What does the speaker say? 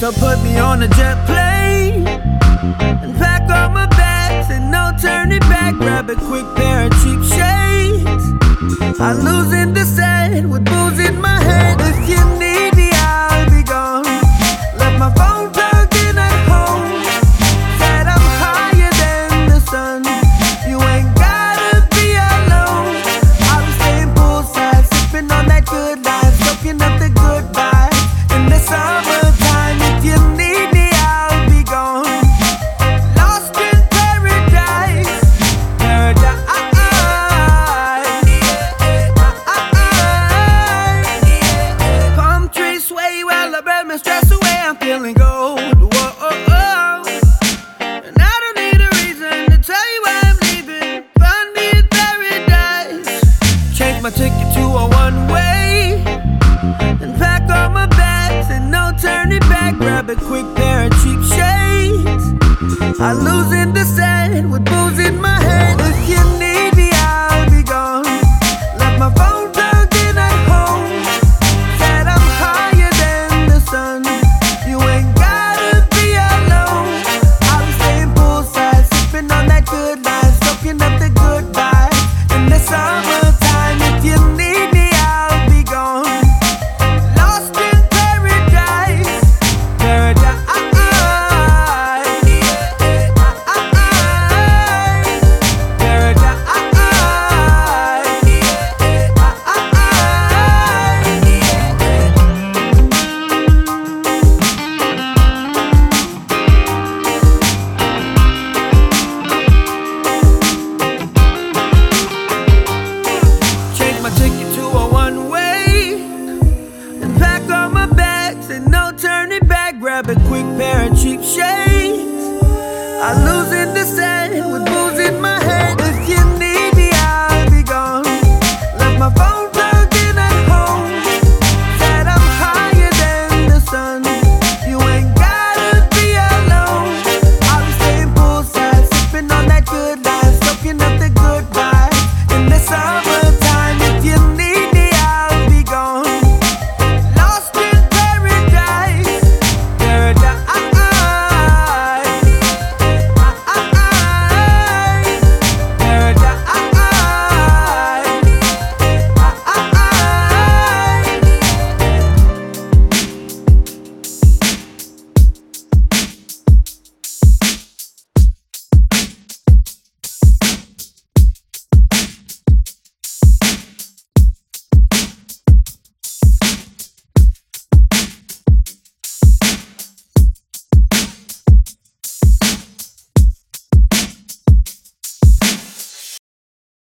So put me on a jet plane and pack all my bags and no turning back. Grab a quick pair of cheap shades. I lose in the sand with booze in my hand. If you need me, I'll be gone. Left my phone plugged in at home. Said I'm higher than the sun. You ain't gotta be alone. I'm staying poolside, sipping on that good life, soaking up the good vibes in the summertime. If you need me, I'll be gone. Lost in paradise, paradise. Palm trees sway while I burn my stress away. I'm feeling gold. Whoa, and I don't need a reason to tell you why I'm leaving. Find me in paradise. Change my ticket to a one-way and pack all my bags and no turning back. Grab a quick pair of cheap shades. I lose in the sand with booze in my hand. If you need me, I'll be gone. Left my phone plugged in at home. Said I'm higher than the sun. You ain't gotta be alone. I'm staying poolside, sipping on that good life, soaking up the good vibes in the summertime. If you need me, I'll be gone. Lost in paradise, paradise. Change my ticket to a one-way and pack all my bags and no turning back. Grab a quick pair of cheap shades. I lose in the